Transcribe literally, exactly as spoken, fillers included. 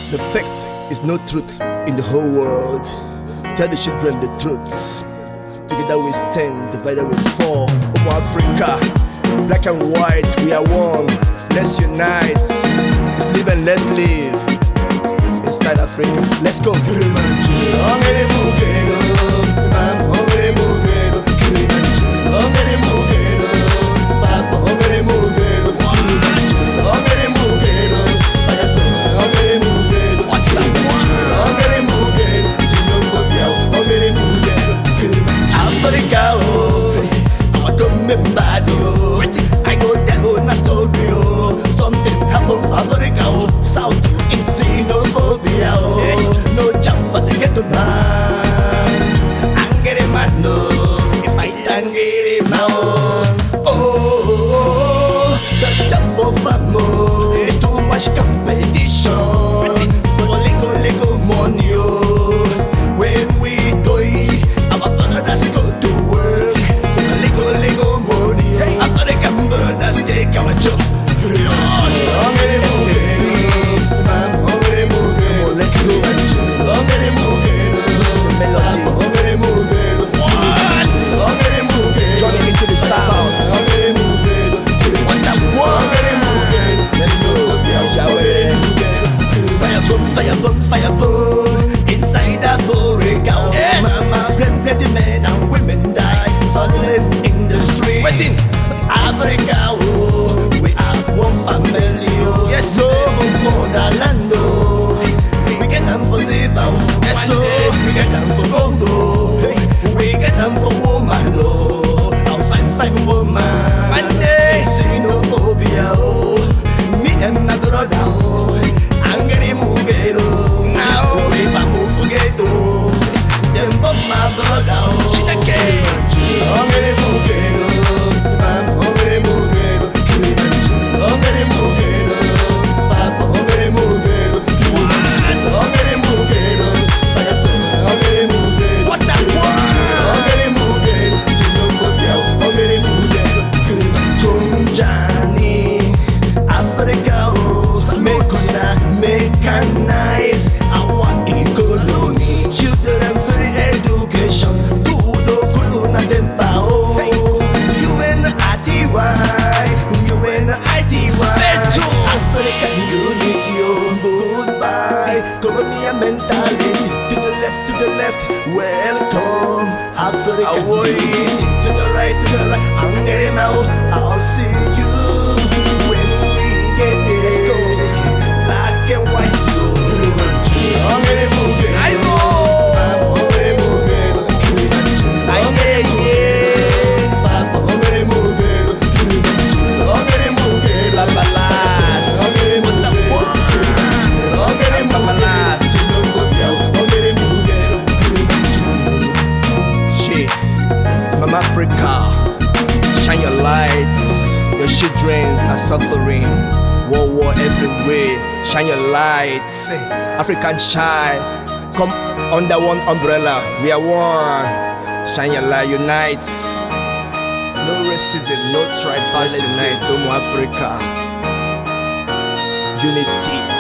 The fact is no truth in the whole world. Tell the children the truth. Together we stand, divided we fall. Omo Africa, black and white, we are one. Let's unite. Let's live and let's live inside Africa. Let's go. I go tell my story. Something happened for Africa. South in xenophobia. No job for the ghetto man. Angry man, no. If I angry now, oh, the job for famo is too much competition. For little little money, when we go, our brothers go to work for a little little money. African brothers take our job. Let's go. Joining into the sound. What the world? Let's go. Fire boom, fire boom, fire boom. Inside Africa, mama, plenty men and women die, falling in the street. Waiting. Africa, oh, we are one family, oh. Yes, so motherland, oh. We get them for Ziva, yes, so we get them for Congo. We get them for woman, oh. I'll find fine woman. One day, xenophobia, oh. Me and my brother, oh. Angry Mugero. Now, we move forget, oh. Them but my brother, oh. Shitake. Angry Mugero. Mechanize our economy. Children free education. Tudo kuluna dembao. U N I T Y, U N I T Y. African unity, oh, goodbye. Colonial mentality. To the left, to the left. Welcome, African unity. To the right, to the right. I'm getting out. I'll see you when we get there. Let's go. Black and white. Mama Africa, shine your lights. Your children are suffering. War, war everywhere. Shine your lights. African child, come under one umbrella. We are one. Shine your light, unite. No racism, no tribalism. Unite, Omo Africa. Unity.